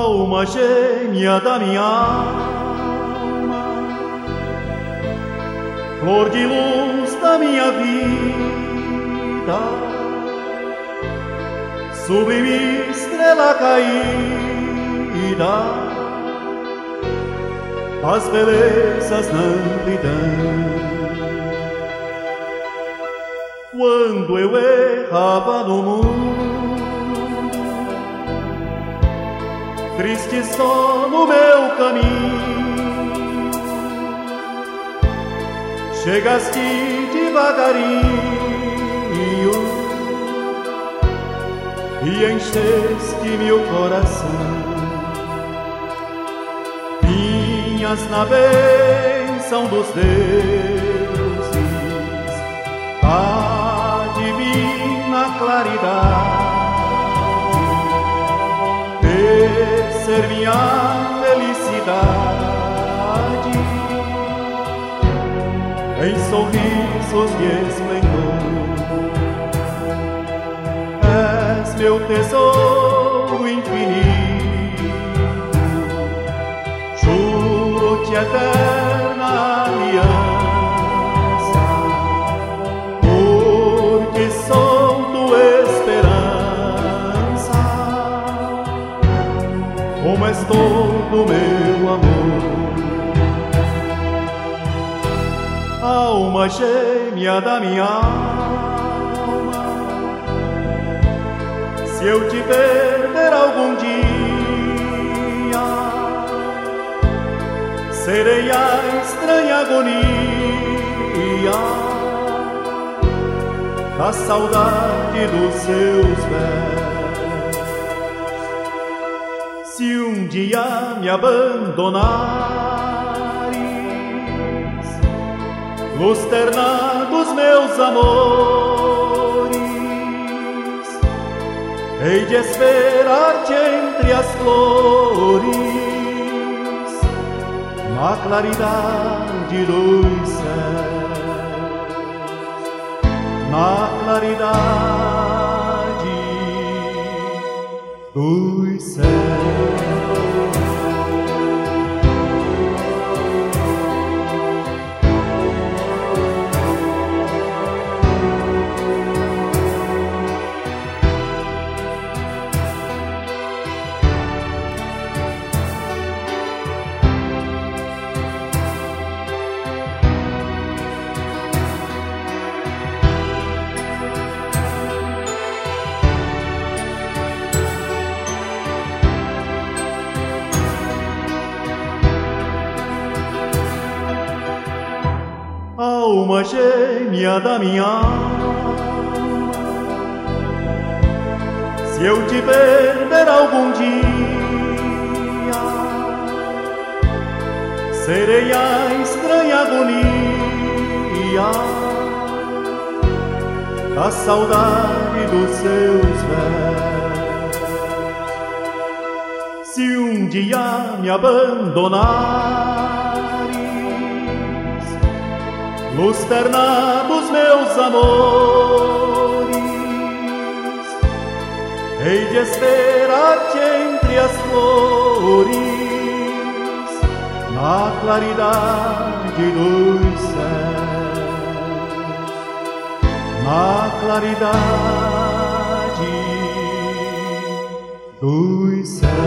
alma gêmea da minha alma, flor de luz da minha vida, sublime estrela caída, as belezas na amplidão. Quando eu errava no mundo, triste só no meu caminho, chegaste devagarinho e encheste-me o coração. Vinhas na bênção dos deuses, a divina claridade, ser minha felicidade, em sorrisos de esplendor. És meu tesouro infinito, juro-te eterna aliança, porque sou tua esperança, como és todo meu amor. Alma gêmea da minha alma, se eu te perder algum dia, serei a estranha agonia da saudade dos seus versos. Se um dia me abandonares, luz terna dos meus amores, hei de esperar-te entre as flores, na claridade dos céus, na claridade dos céus. Alma gêmea da minha alma, se eu te perder algum dia, serei a estranha agonia da saudade dos seus versos. Se um dia me abandonares, luz terna dos meus amores, hei de esperar-te entre as flores, na claridade dos céus, na claridade dos céus.